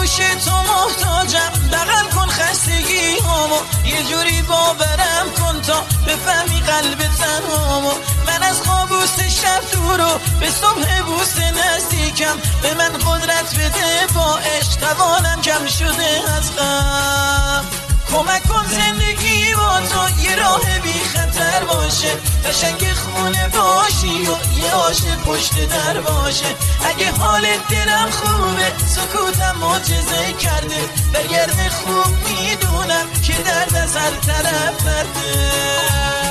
آغوش تو محتاجم، بغل کن خستگی هامو، یه جوری باورم کن تا بفهمی قلب تنهامو. من از قابوس شب تو رو به صبح بوس نزدیکم، به من قدرت بده با عشق توانم کم شده از غم. کمک کن زندگی با تو یه راه بی خطر باشه، قشنگ خونه باشی و یه عاشق پشت در باشه. اگه حال دلم خوبه سکوتم معجزه کرده، بگرد خوب میدونم که درد از هر طرف برده.